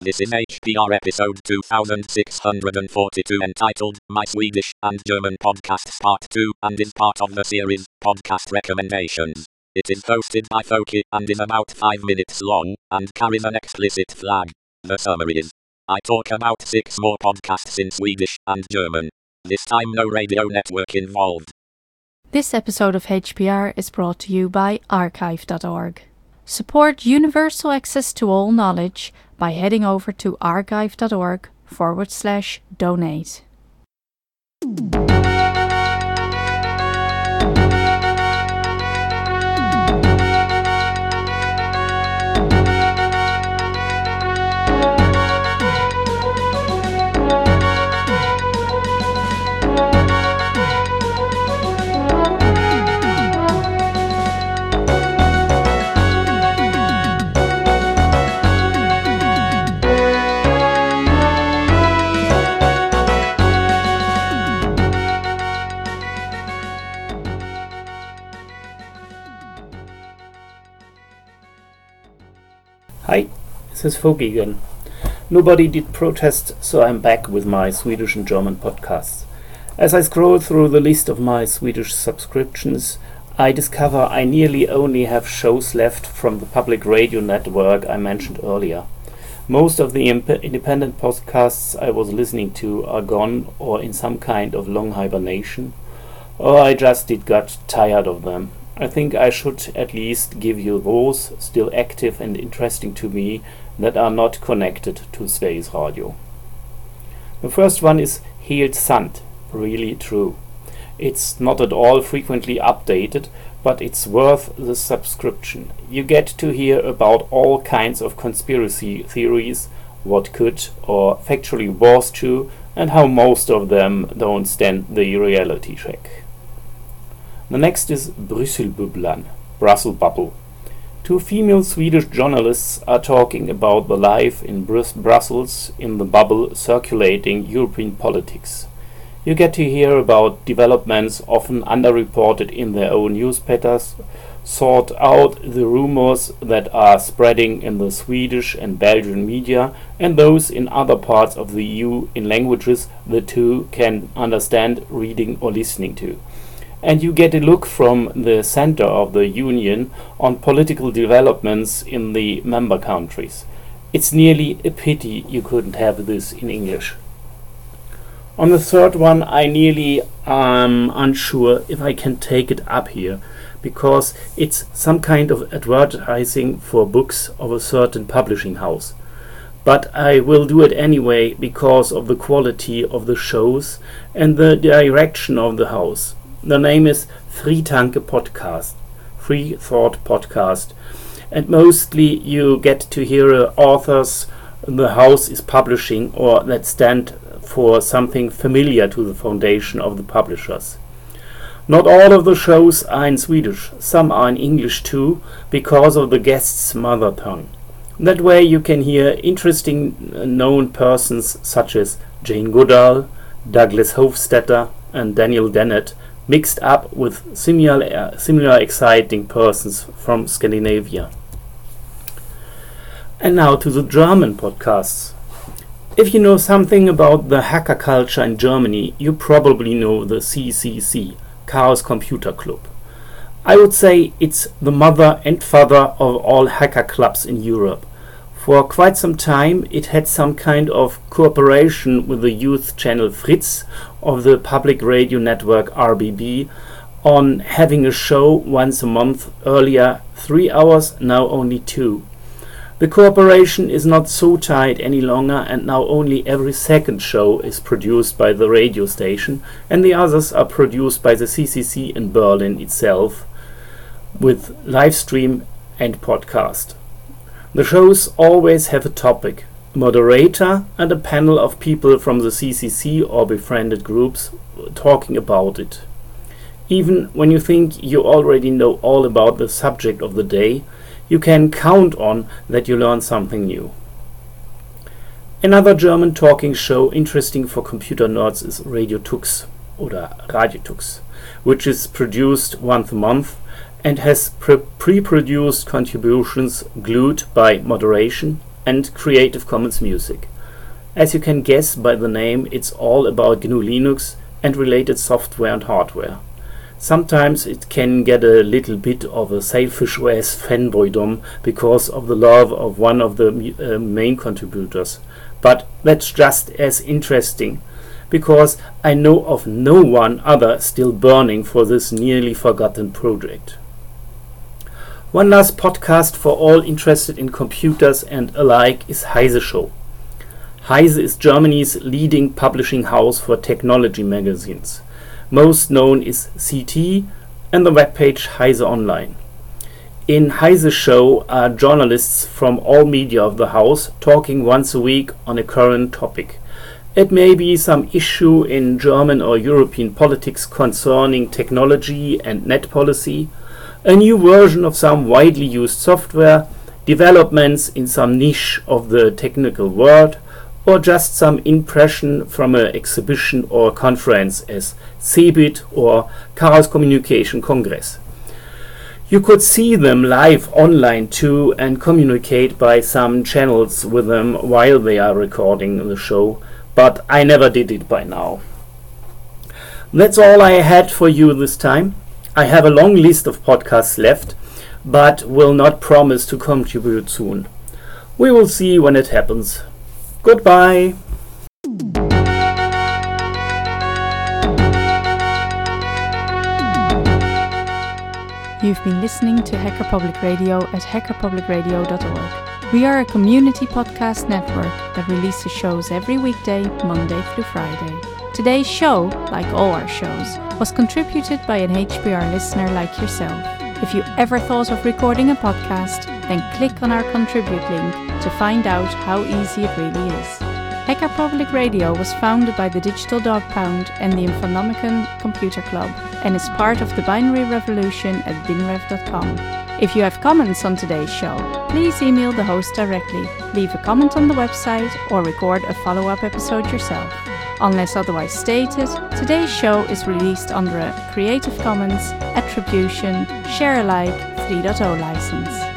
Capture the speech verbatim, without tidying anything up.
This is H P R episode two thousand six hundred forty-two entitled My Swedish and German Podcasts Part two and is part of the series Podcast Recommendations. It is hosted by Foki and is about five minutes long and carries an explicit flag. The summary is: I talk about six more podcasts in Swedish and German. This time no radio network involved. This episode of H P R is brought to you by archive dot org. Support universal access to all knowledge by heading over to archive dot org forward slash donate. Hi, this is Foki again. Nobody did protest, so I'm back with my Swedish and German podcasts. As I scroll through the list of my Swedish subscriptions, I discover I nearly only have shows left from the public radio network I mentioned earlier. Most of the imp- independent podcasts I was listening to are gone or in some kind of long hibernation, or I just did got tired of them. I think I should at least give you those still active and interesting to me that are not connected to Sveriges Radio. The first one is Helt Sant, really true. It's not at all frequently updated, but it's worth the subscription. You get to hear about all kinds of conspiracy theories, what could or factually was true, and how most of them don't stand the reality check. The next is Brysselbubblan, Brussels Bubble. Two female Swedish journalists are talking about the life in Brus- Brussels in the bubble circulating European politics. You get to hear about developments often underreported in their own newspapers, sort out the rumors that are spreading in the Swedish and Belgian media, and those in other parts of the E U in languages the two can understand reading or listening to. And you get a look from the center of the Union on political developments in the member countries. It's nearly a pity you couldn't have this in English. On the third one, I nearly am unsure if I can take it up here, because it's some kind of advertising for books of a certain publishing house. But I will do it anyway because of the quality of the shows and the direction of the house. The name is Free Tanke Podcast, Free Thought Podcast, and mostly you get to hear uh, authors the house is publishing or that stand for something familiar to the foundation of the publishers. Not all of the shows are in Swedish, some are in English too, because of the guest's mother tongue. That way you can hear interesting uh, known persons such as Jane Goodall, Douglas Hofstetter and Daniel Dennett, mixed up with similar, uh, similar exciting persons from Scandinavia. And now to the German podcasts. If you know something about the hacker culture in Germany, you probably know the C C C, Chaos Computer Club. I would say it's the mother and father of all hacker clubs in Europe. For quite some time it had some kind of cooperation with the youth channel Fritz of the public radio network R B B on having a show once a month, earlier three hours, now only two. The cooperation is not so tight any longer, and now only every second show is produced by the radio station and the others are produced by the C C C in Berlin itself with live stream and podcast. The shows always have a topic, a moderator and a panel of people from the C C C or befriended groups talking about it. Even when you think you already know all about the subject of the day, you can count on that you learn something new. Another German talking show interesting for computer nerds is Radio Tux oder Radio Tux, which is produced once a month and has pre- pre-produced contributions glued by moderation, and Creative Commons music. As you can guess by the name, it's all about G N U Linux and related software and hardware. Sometimes it can get a little bit of a selfish O S fanboydom because of the love of one of the uh, main contributors. But that's just as interesting, because I know of no one other still burning for this nearly forgotten project. One last podcast for all interested in computers and alike is Heise Show. Heise is Germany's leading publishing house for technology magazines. Most known is C T and the webpage Heise Online. In Heise Show are journalists from all media of the house talking once a week on a current topic. It may be some issue in German or European politics concerning technology and net policy, a new version of some widely used software, developments in some niche of the technical world, or just some impression from an exhibition or conference as CeBIT or Chaos Communication Congress. You could see them live online too and communicate by some channels with them while they are recording the show, but I never did it by now. That's all I had for you this time. I have a long list of podcasts left, but will not promise to contribute soon. We will see when it happens. Goodbye! You've been listening to Hacker Public Radio at hacker public radio dot org. We are a community podcast network that releases shows every weekday, Monday through Friday. Today's show, like all our shows, was contributed by an H P R listener like yourself. If you ever thought of recording a podcast, then click on our contribute link to find out how easy it really is. Hacker Public Radio was founded by the Digital Dog Pound and the Infonomicon Computer Club and is part of the Binary Revolution at binrev dot com. If you have comments on today's show, please email the host directly, leave a comment on the website, or record a follow-up episode yourself. Unless otherwise stated, today's show is released under a Creative Commons Attribution Share Alike three point oh license.